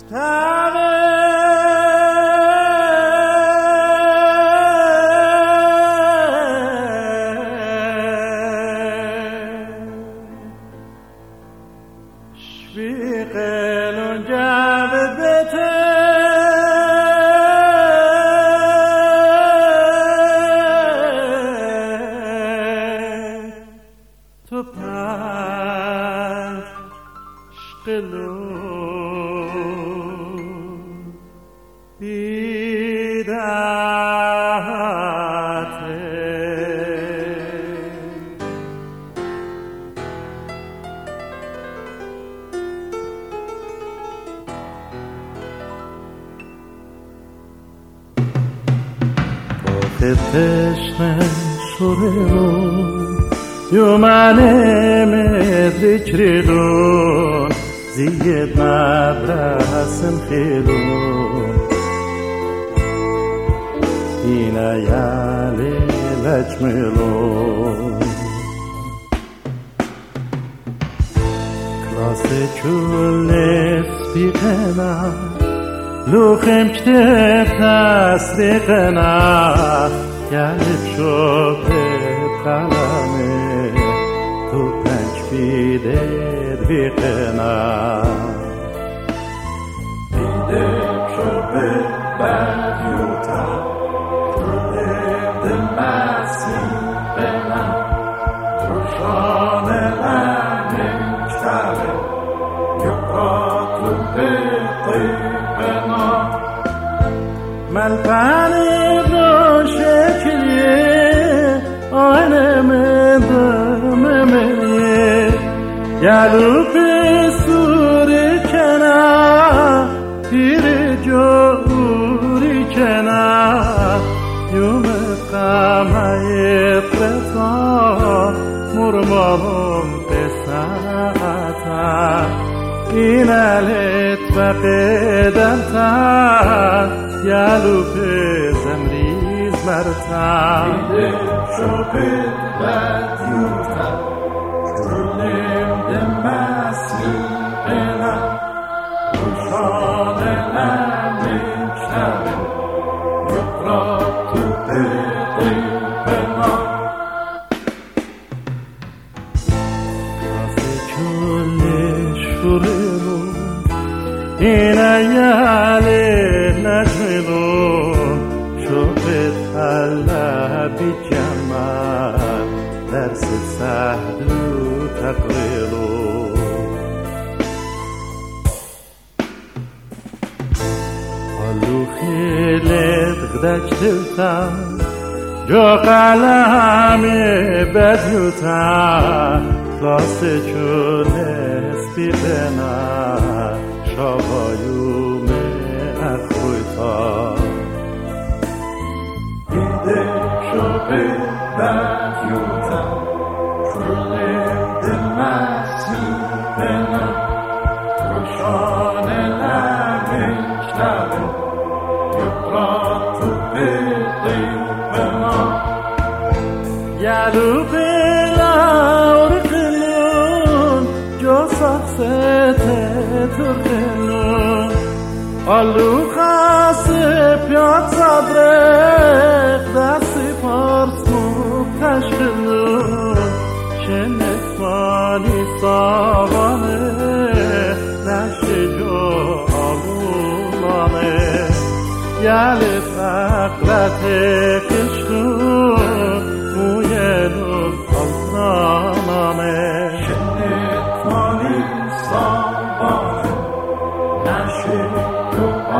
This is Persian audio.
تشنه شورمون یومنه مدرکریدون زید مدرسم خیدون اینه یالی لجملون کلاس چول سپیقنا لوخم کتب تصدیقنا gelip şöpet kalame tu penç bider biqena bider şöpet bad yuta turlev demasi bena turşane lamin ktabe yuqatu biqi bena melpani Yalup suri kena pir jori kena yum qamay preta murmam pesata inalet baqedanta yalup zamriz marta shopet batyuta demasi ena ushane lamikshave yuqratu bena Kase chule shurelu ina yale najmelu shubet alla bijama ders sahdu تقريرو قالو خيلت غداك تلتا جو قلامي بديوتا خلاص چونس بيبنا شاغايوم اخويتا ايده شوبه بديوتا Yalu belaur qilun jo saxsete turqilun Alu khasib yad sadrek dasi parsu tashqilun Shenet mali savane nashi jo alulane Yali faqlate kishkun Muyenun altraname Shenet mali savane nashi jo